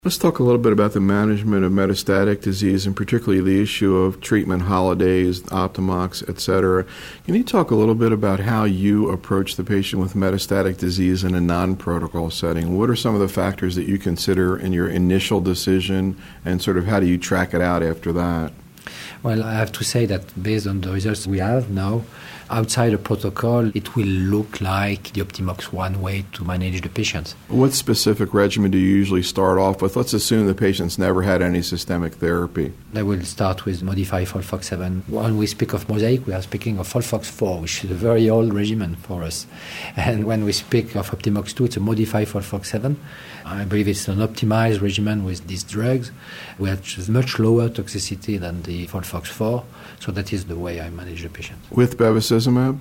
Let's talk a little bit about the management of metastatic disease, and particularly the issue of treatment holidays, Optimox, etc. Can you talk a little bit about how you approach the patient with metastatic disease in a non-protocol setting? What are some of the factors that you consider in your initial decision, and sort of how do you track it out after that? Well, I have to say that based on the results we have now, outside the protocol, it will look like the Optimox one way to manage the patients. What specific regimen do you usually start off with? Let's assume the patient's never had any systemic therapy. I will start with modified FOLFOX7. When we speak of Mosaic, we are speaking of FOLFOX4, which is a very old regimen for us. And when we speak of Optimox 2, it's a modified FOLFOX7. I believe it's an optimized regimen with these drugs, which is much lower toxicity than the FOLFOX4. So that is the way I manage the patient. With bevacizumab?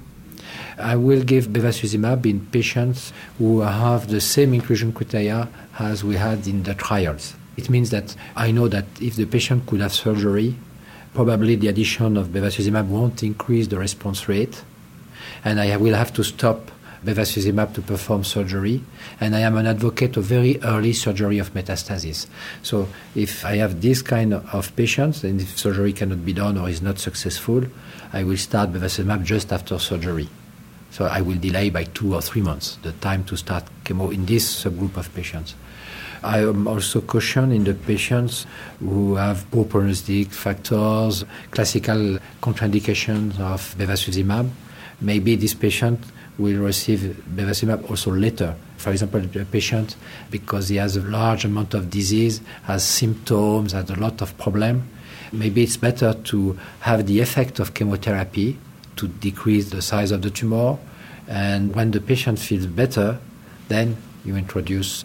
I will give bevacizumab in patients who have the same inclusion criteria as we had in the trials. It means that I know that if the patient could have surgery, probably the addition of bevacizumab won't increase the response rate, and I will have to stop bevacizumab to perform surgery, and I am an advocate of very early surgery of metastasis. So if I have this kind of patients, and if surgery cannot be done or is not successful, I will start bevacizumab just after surgery. So I will delay by 2 or 3 months the time to start chemo in this subgroup of patients. I am also caution in the patients who have poor prognostic factors, classical contraindications of bevacizumab. Maybe this patient will receive bevacizumab also later. For example, the patient, because he has a large amount of disease, has symptoms, has a lot of problem, maybe it's better to have the effect of chemotherapy to decrease the size of the tumor. And when the patient feels better, then you introduce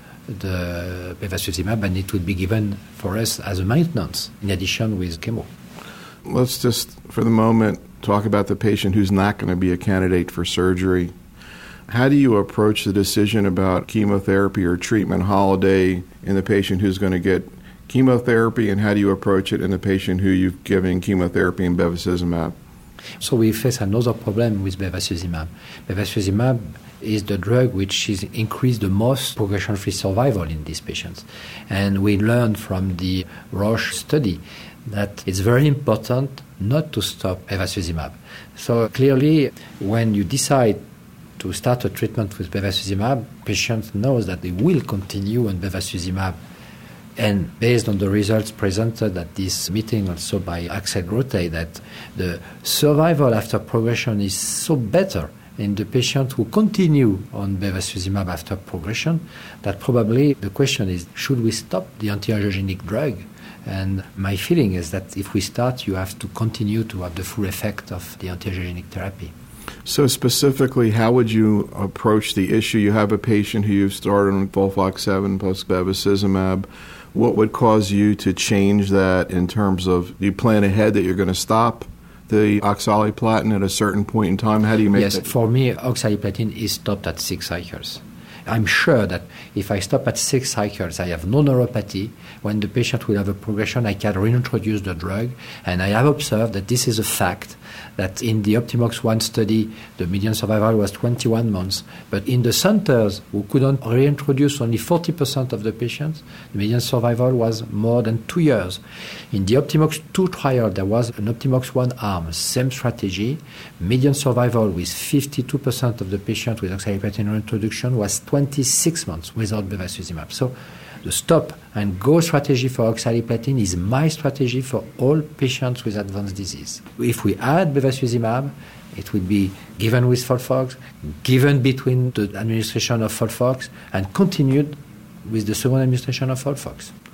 the bevacizumab, and it would be given for us as a maintenance in addition with chemo. Let's just, for the moment, talk about the patient who's not going to be a candidate for surgery. How do you approach the decision about chemotherapy or treatment holiday in the patient who's going to get chemotherapy, and how do you approach it in the patient who you've given chemotherapy and bevacizumab? So we face another problem with bevacizumab. Bevacizumab is the drug which is increased the most progression-free survival in these patients. And we learned from the Roche study that it's very important not to stop bevacizumab. So clearly, when you decide to start a treatment with bevacizumab, patients know that they will continue on bevacizumab. And based on the results presented at this meeting also by Axel Grote, that the survival after progression is so better in the patient who continue on bevacizumab after progression, that probably the question is, should we stop the anti-angiogenic drug? And my feeling is that if we start, you have to continue to have the full effect of the anti-angiogenic therapy. So specifically, how would you approach the issue? You have a patient who you've started on FOLFOX7 plus bevacizumab. What would cause you to change that in terms of, do you plan ahead that you're going to stop the oxaliplatin at a certain point in time? How do you make that? Yes, for me, oxaliplatin is stopped at 6 cycles. I'm sure that if I stop at 6 cycles, I have no neuropathy. When the patient will have a progression, I can reintroduce the drug. And I have observed that this is a fact, that in the Optimox 1 study, the median survival was 21 months. But in the centers who couldn't reintroduce only 40% of the patients, the median survival was more than 2 years. In the Optimox 2 trial, there was an Optimox 1 arm, same strategy. Median survival with 52% of the patients with oxaliplatin reintroduction was 26 months without bevacizumab. So the stop and go strategy for oxaliplatin is my strategy for all patients with advanced disease. If we add bevacizumab, it will be given with FOLFOX, given between the administration of FOLFOX, and continued with the second administration of FOLFOX.